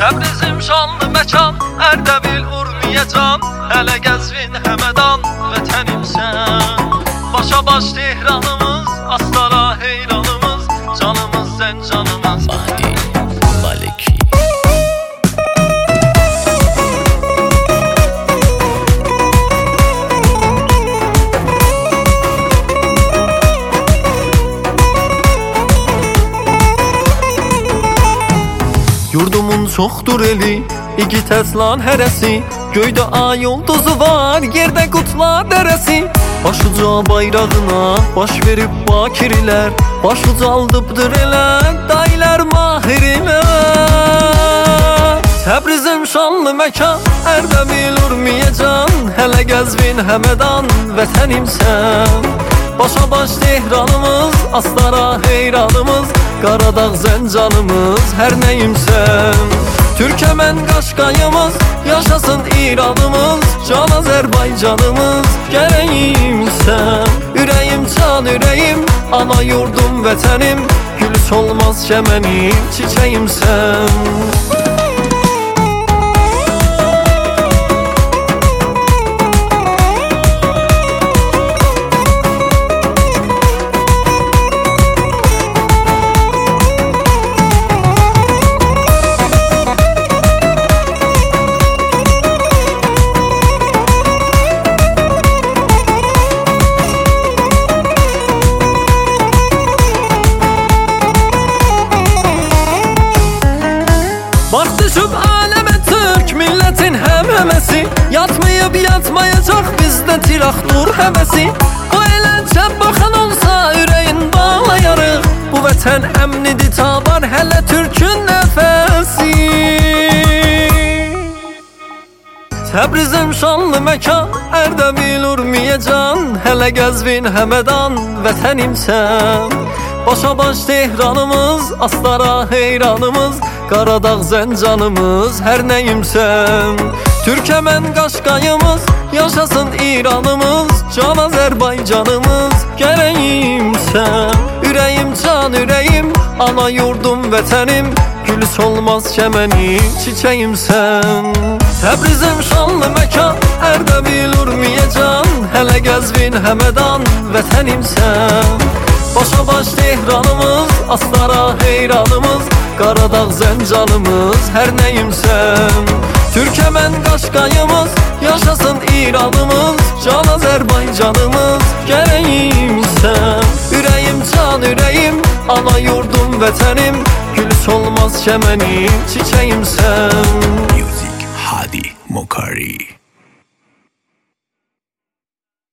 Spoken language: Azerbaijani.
Təbrizim şanlı məkan, Ərdəbil, Urmiyacan, hələ Qəzvin, Həmədan vətənimsən. Başa baş Tehranımız, Astara heyranımız, canımız Zəncanımız. Mahdi Maliki. Yurdumun çoxdur eli, igid əslan hərəsi, göydə ay ulduzu var, yerdə qutlar dərəsi. Başuca bayrağına baş verib bakirlər, baş ucaldıbdır elə dayılar mahirlər. Təbrizim şanlı məkan, Ərdəbil, Urmiyacan, hələ Qəzvin, Həmədan vətənimsən. Başa baş Tehranımız, Astara heyranımız, Qaradağ Zəncanımız, hər nəyimsən. Türkəmən Qaşqayımız, yaşasın İranımız, can Azərbaycanımız, gərəyimsən. Ürəyim can ürəyim, ana yurdum vətənim, gül solmaz çəmənim, çiçəyimsən. Bax düşüb aləmə Türk millətin həməməsi, yatmayıb yatmayacaq bizdə tiraqdur həvəsi. O elə cəb baxan olsa ürəyin bağlayarıq, bu vətən əmnidir tabar hələ Türkün nəfəsi. Təbrizim şanlı məkan, Ərdəbil, Urmiyacan, hələ Qəzvin, Həmədan vətənimsən. Başa baş Tehranımız, Astara heyranımız, Qaradağ Zəncanımız, hər nəyimsən. Türkəmən Qaşqayımız, yaşasın İranımız, can Azərbaycanımız, gərəyimsən. Ürəyim can ürəyim, ana yurdum vətənim, gül solmaz çəmənim, çiçəyimsən. Təbrizim şanlı məkan, Ərdəbil, Urmiyacan, hələ Qəzvin, Həmədan vətənimsən. Başa baş Tehranımız, Astara heyranımız, Qaradağ Zəncanımız, hər nəyimsən. Türkəmən Qaşqayımız, yaşasın İranımız, can Azərbaycanımız, gərəyimsən. Ürəyim can ürəyim, ana yurdum vətənim, gül solmaz çəmənim, çiçəyimsən.